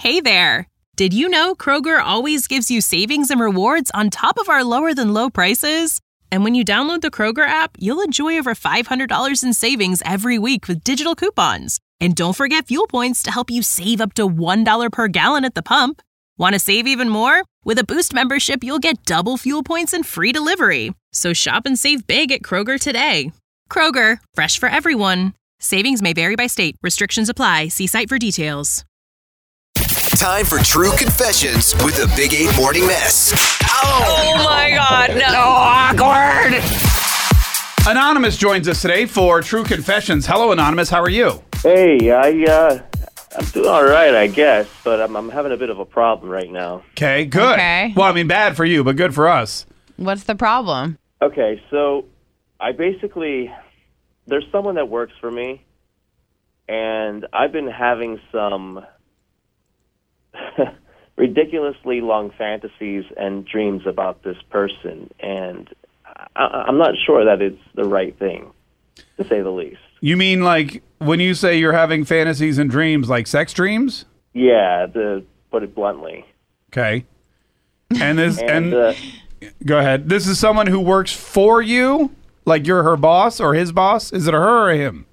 Hey there! Did you know Kroger always gives you savings and rewards on top of our lower-than-low prices? And when you download the Kroger app, you'll enjoy over $500 in savings every week with digital coupons. And don't forget fuel points to help you save up to $1 per gallon at the pump. Want to save even more? With a Boost membership, you'll get double fuel points and free delivery. So shop and save big at Kroger today. Kroger, fresh for everyone. Savings may vary by state. Restrictions apply. See site for details. Time for True Confessions with the Big 8 Morning Mess. Oh my God, no. Awkward. Anonymous joins us today for True Confessions. Hello, Anonymous. How are you? Hey, I'm doing all right, I guess, but I'm having a bit of a problem right now. Okay, good. Okay. Well, I mean, bad for you, but good for us. What's the problem? Okay, so there's someone that works for me, and I've been having some ridiculously long fantasies and dreams about this person, and I'm not sure that it's the right thing, to say the least. You mean like when you say you're having fantasies and dreams, like sex dreams? Yeah, to put it bluntly. Okay. And this And, go ahead. This is someone who works for you, like you're her boss or his boss. Is it a her or him?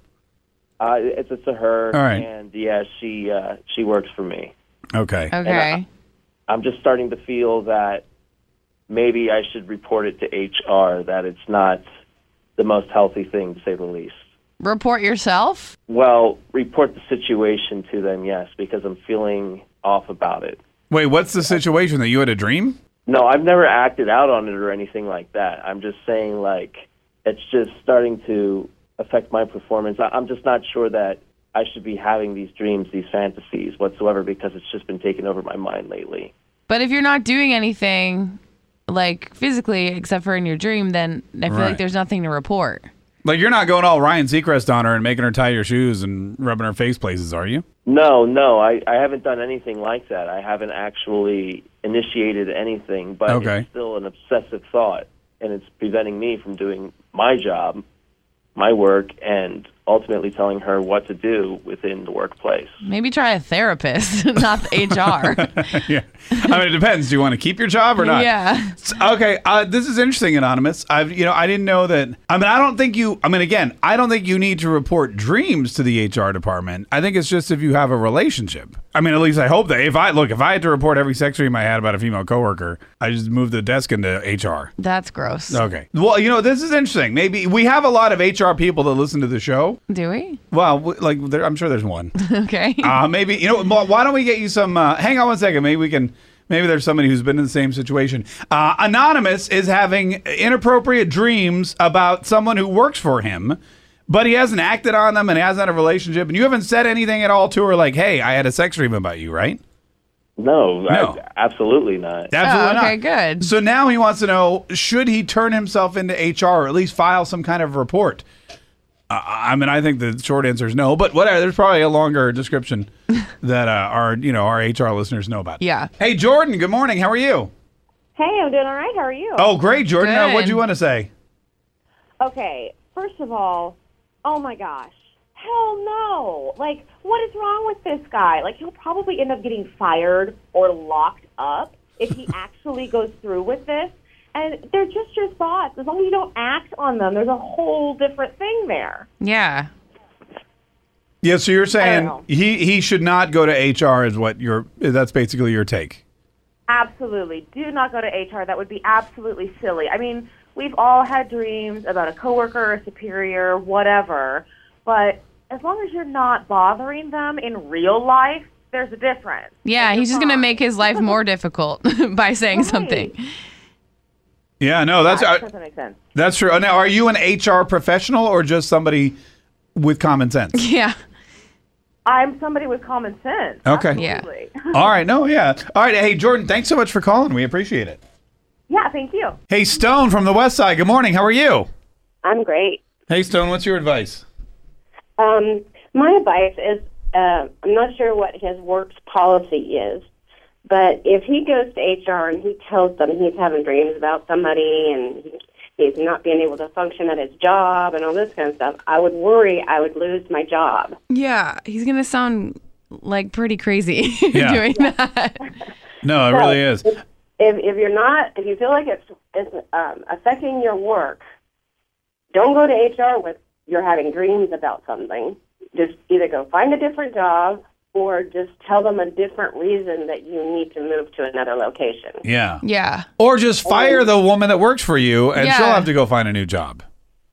it's a her, All right. and yeah, she works for me. Okay. Okay. I'm just starting to feel that maybe I should report it to HR, that it's not the most healthy thing, to say the least. Report yourself? Well, report the situation to them, yes, because I'm feeling off about it. Wait, what's the situation? That you had a dream? No, I've never acted out on it or anything like that. I'm just saying, like, it's just starting to affect my performance. I'm just not sure that I should be having these dreams, these fantasies whatsoever, because it's just been taking over my mind lately. But if you're not doing anything, like, physically, except for in your dream, then I feel Right. like there's nothing to report. Like you're not going all Ryan Seacrest on her and making her tie your shoes and rubbing her face places, are you? No, I haven't done anything like that. I haven't actually initiated anything, but Okay. It's still an obsessive thought, and it's preventing me from doing my job, my work, and ultimately telling her what to do within the workplace. Maybe try a therapist, not the HR. Yeah. I mean, it depends. Do you want to keep your job or not? Yeah. Okay. This is interesting, Anonymous. I didn't know that. I don't think you need to report dreams to the HR department. I think it's just if you have a relationship. I mean, at least I hope that if I had to report every sex dream I had about a female coworker, I just moved the desk into HR. That's gross. Okay. Well, this is interesting. Maybe we have a lot of HR people that listen to the show. Do we? Well, I'm sure there's one. Okay. Maybe, why don't we get you some, hang on one second. Maybe there's somebody who's been in the same situation. Anonymous is having inappropriate dreams about someone who works for him, but he hasn't acted on them and he hasn't had a relationship. And you haven't said anything at all to her like, hey, I had a sex dream about you, right? No. Absolutely Absolutely not. not. Okay, good. So now he wants to know, should he turn himself into HR or at least file some kind of report? I think the short answer is no, but whatever. There's probably a longer description that our HR listeners know about. Yeah. Hey, Jordan, good morning. How are you? Hey, I'm doing all right. How are you? Oh, great, Jordan. Good. What do you want to say? Okay, first of all, oh my gosh. Hell no. Like, what is wrong with this guy? Like, he'll probably end up getting fired or locked up if he actually goes through with this. And they're just your thoughts. As long as you don't act on them, there's a whole different thing there. Yeah. Yeah, so you're saying know. he should not go to HR is that's basically your take. Absolutely. Do not go to HR. That would be absolutely silly. I mean, we've all had dreams about a coworker, a superior, whatever. But as long as you're not bothering them in real life, there's a difference. Yeah, he's just going to fine. make his life more difficult by saying Right. something. Yeah, no, That doesn't make sense. that's true. Now, are you an HR professional or just somebody with common sense? Yeah. I'm somebody with common sense. Okay. Yeah. Absolutely. All right, no, yeah. All right, hey, Jordan, thanks so much for calling. We appreciate it. Yeah, thank you. Hey, Stone from the West Side, good morning. How are you? I'm great. Hey, Stone, what's your advice? My advice is, I'm not sure what his work's policy is, but if he goes to HR and he tells them he's having dreams about somebody and he's not being able to function at his job and all this kind of stuff, I would worry I would lose my job. Yeah, he's going to sound like pretty crazy Yeah. doing that. No, it really is. If you feel like it's affecting your work, don't go to HR with you're having dreams about something. Just either go find a different job or just tell them a different reason that you need to move to another location. Yeah. Yeah. Or just fire the woman that works for you, and Yeah. she'll have to go find a new job.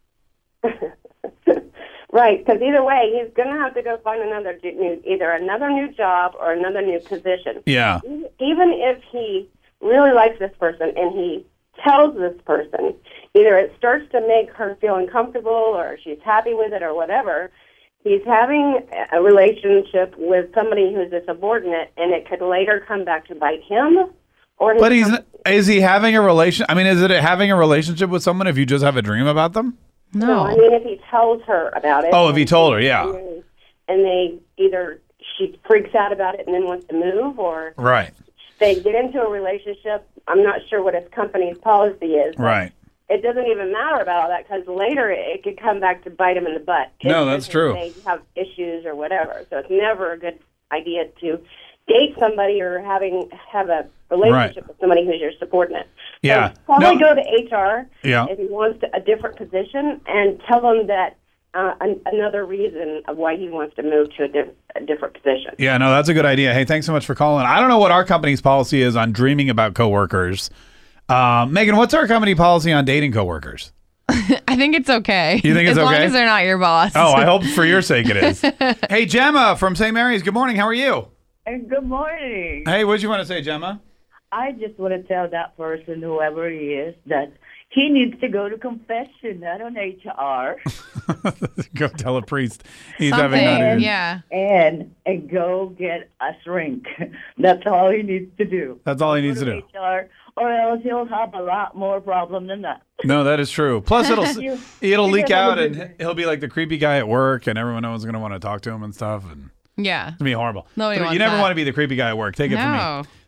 Right, because either way, he's going to have to go find either another new job or another new position. Yeah. Even if he really likes this person and he tells this person, either it starts to make her feel uncomfortable or she's happy with it or whatever, he's having a relationship with somebody who's a subordinate, and it could later come back to bite him. But is he having a relation? I mean, is it having a relationship with someone if you just have a dream about them? No, I mean if he tells her about it. Oh, if he told her, yeah. And they either she freaks out about it and then wants to move, or Right. they get into a relationship. I'm not sure what his company's policy is. Right. It doesn't even matter about all that because later it could come back to bite him in the butt. No, that's true. They have issues or whatever. So it's never a good idea to date somebody or have a relationship with somebody who's your subordinate. Yeah. So probably No. go to HR if he wants a different position and tell them that another reason of why he wants to move to a different position. Yeah, no, that's a good idea. Hey, thanks so much for calling. I don't know what our company's policy is on dreaming about coworkers. Megan, what's our company policy on dating coworkers? I think it's okay. You think it's as okay? As long as they're not your boss. Oh, I hope for your sake it is. Hey, Gemma from St. Mary's. Good morning. How are you? Good morning. Hey, what did you want to say, Gemma? I just want to tell that person, whoever he is, that he needs to go to confession, not on HR. Go tell a priest. He's Something, having that. yeah. And go get a shrink. That's all he needs to do. That's all he Go needs to do. HR, or else he'll have a lot more problem than that. No, that is true. Plus, it'll You leak get a out, little and he'll be like the creepy guy at work, and everyone knows going to want to talk to him and stuff, and Yeah. it's gonna be horrible. Nobody You wants never that. want to be the creepy guy at work. Take it from No. me.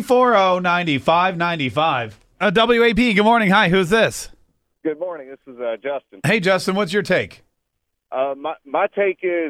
340-9595. WAP. Good morning. Hi. Who's this? Good morning. This is Justin. Hey, Justin. What's your take? My take is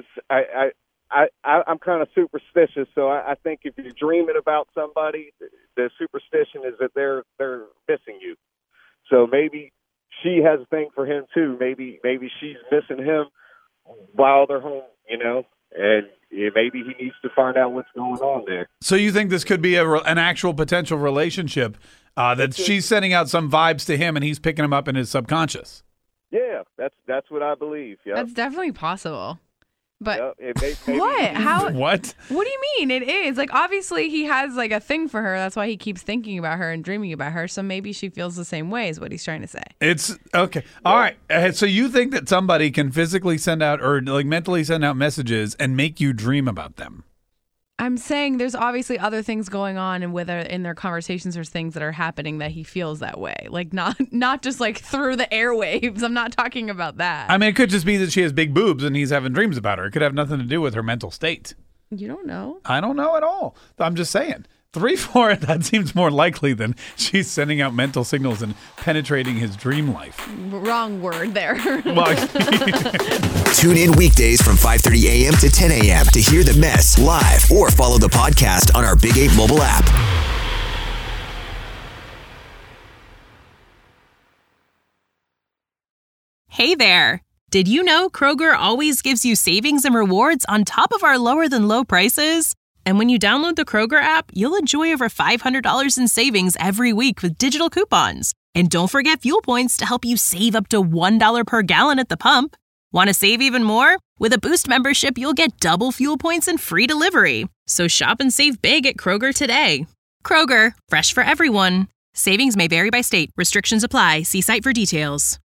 I'm kind of superstitious, so I think if you're dreaming about somebody, the superstition is that they're missing you. So maybe she has a thing for him too. Maybe she's missing him while they're home, and maybe he needs to find out what's going on there. So you think this could be an actual potential relationship that she's sending out some vibes to him and he's picking them up in his subconscious? Yeah, that's what I believe. Yeah, That's definitely possible. But maybe what? How? What? What do you mean? It is like obviously he has like a thing for her. That's why he keeps thinking about her and dreaming about her. So maybe she feels the same way. Is what he's trying to say. It's okay. All right. So you think that somebody can physically send out or like mentally send out messages and make you dream about them? I'm saying there's obviously other things going on, and whether in their conversations there's things that are happening that he feels that way. Like not just like through the airwaves. I'm not talking about that. I mean, it could just be that she has big boobs and he's having dreams about her. It could have nothing to do with her mental state. You don't know. I don't know at all. I'm just saying. 3-4, that seems more likely than she's sending out mental signals and penetrating his dream life. Wrong word there. Well, Tune in weekdays from 5:30 a.m. to 10 a.m. to hear the mess live or follow the podcast on our Big 8 mobile app. Hey there! Did you know Kroger always gives you savings and rewards on top of our lower than low prices? And when you download the Kroger app, you'll enjoy over $500 in savings every week with digital coupons. And don't forget fuel points to help you save up to $1 per gallon at the pump. Want to save even more? With a Boost membership, you'll get double fuel points and free delivery. So shop and save big at Kroger today. Kroger, fresh for everyone. Savings may vary by state. Restrictions apply. See site for details.